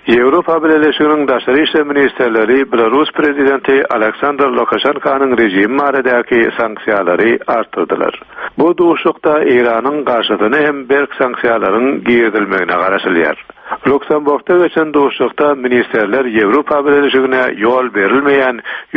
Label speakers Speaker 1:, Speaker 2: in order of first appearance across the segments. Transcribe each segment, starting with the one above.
Speaker 1: Avrupa Birleşiginiň daşary işler ministerleri Belarus prezidenti Aleksandr Lukashenkanyň rejimi baradäki sanksiýalary artdyrdylar. Bu duşlukda İranyň garşysyna hem berk sanksiýalaryň giýirilmegine garaşylýar. Luksemburgda geçen duşlukda ministerler Avrupa Birleşigine ýol berilmeýän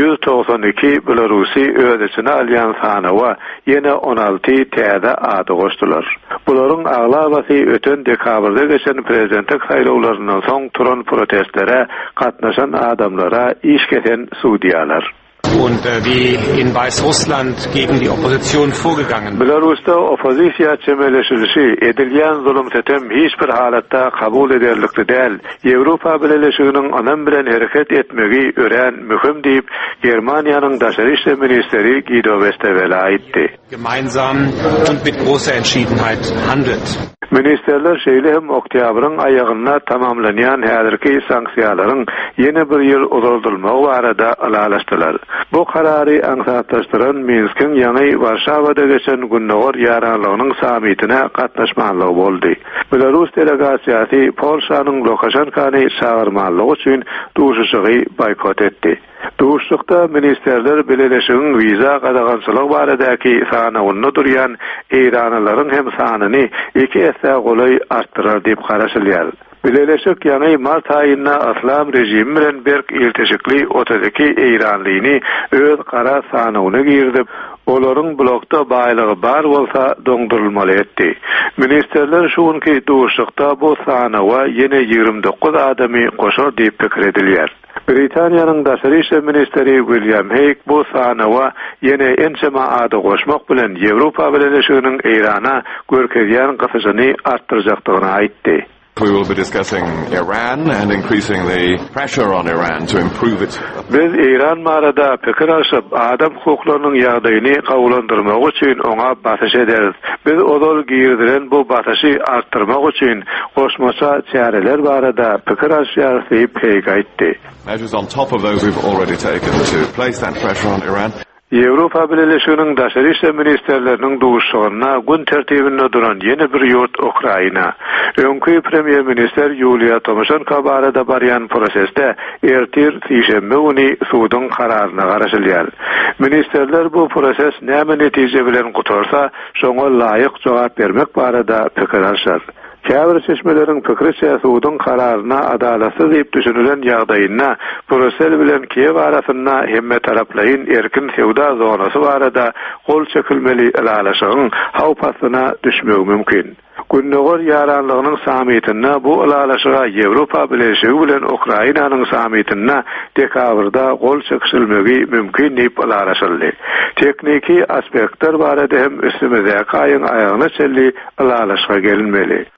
Speaker 1: 192 Belarusi ödesini alýan sanawa ýene 16 täze ady goşdylar. Bularyň aglabasy öten dekabrda geçen prezidentlik saýlawlarynyň soň turan protestlere katnaşan adamlara iş kesen Suudiyalar.
Speaker 2: Und wie in Weißrussland gegen die Opposition vorgegangen.
Speaker 1: Belarus'ta opozisiya çemeleşilişi edilýän zulüm setem hiç bir halatda kabul ederlikli däl. Avrupa Birleşiginiň onan bilen hereket etmegi ören mühim diýip Germaniýanyň daşary işler ministeri Guido Westerwelle aýtdy.
Speaker 2: Gemeinsam und mit großer Entschiedenheit handelt.
Speaker 1: Ministerler şeýle hem oktýabryň aýagyna tamamlanýan häzirki sanksiýalaryň ýene bir ýyl uzatylmagy barada alalaşdylar. Bu karary aňsatlaşdyran Minskiň ýany Warşawada geçen günnäwar ýaranlygynyň samitine gatnaşmanlygy boldy. Belarus delegasiýasy Polşanyň Lukashenkany çağırmanlygy üçin duşuşygy boykot etdi. Duşlukda ministerler Birleşiginiň wiza gadagançylygy baradaky sanawyny durýan Iranylaryň hem sanyny 2 esse golay artdyrar diýip garaşylýar. Birleşik ýany mart aýyna Aslam rejimi bilen berk ilteşikli 32 Iranlyny öz kara sanawyna girdip, olaryň blokda baýlygy bar bolsa doňdurulmaly etdi. Ministerler şuňky duşlukda bu sanawa ýene 29 adamy goşar diýip pikir edilýär. Britaniýanyň daşary işler ministeri William Hague bu sanawa ýene ençeme ady goşmak bilen Ýewropa Birleşiginiň Irana görkezýän gysyjyny artdyrjakdygyny aýtdy.
Speaker 3: We will be discussing Iran and increasing the pressure on Iran to improve it.
Speaker 1: Biz İran marada pikir aşyp adam hukuklarynyň ýagdaýyny gawlandyrmak üçin oňa batyş ederiz. Biz odol giýirdiren bu batyşy artdyrmak üçin goşmaça çäreler barada pikir aşýar diýip aýtdy.
Speaker 3: Measures on top of those we've already taken to place that pressure on Iran.
Speaker 1: Avrupa Birleşiginiň daşary işler ministerleriniň duşugyna gün tertibinde duran ýene bir ýurt Ukraina. Öňkü premier minister Yulia Tymoshenko barada barýan prosesde ertir şeýşembe güni suwdyň kararyna garaşylýar. Ministerler bu proses näme netije bilen gutarsa, şoňa laýyk jogap bermek barada pikir alýar. Käbir seçmeleriň pikirçe suwdyň kararyna adalatsız diýip düşünülen ýagdaýyna Brüssel bilen Kiyew arasynda hemme taraplaryň erkin sewda zonasy barada gol çekilmeli alalaşygyň hawpasyna düşmegi mümkin. Günnäwar ýaranlygynyň samitine bu alalaşyga Ýewropa Birleşigi bilen Ukrainanyň samitine dekabrda gol çekilmegi mümkin diýip alalaşyldy. Tekniki aspektler barada hem üstümize kaýyň aýagyna çelli alalaşyga gelinmeli.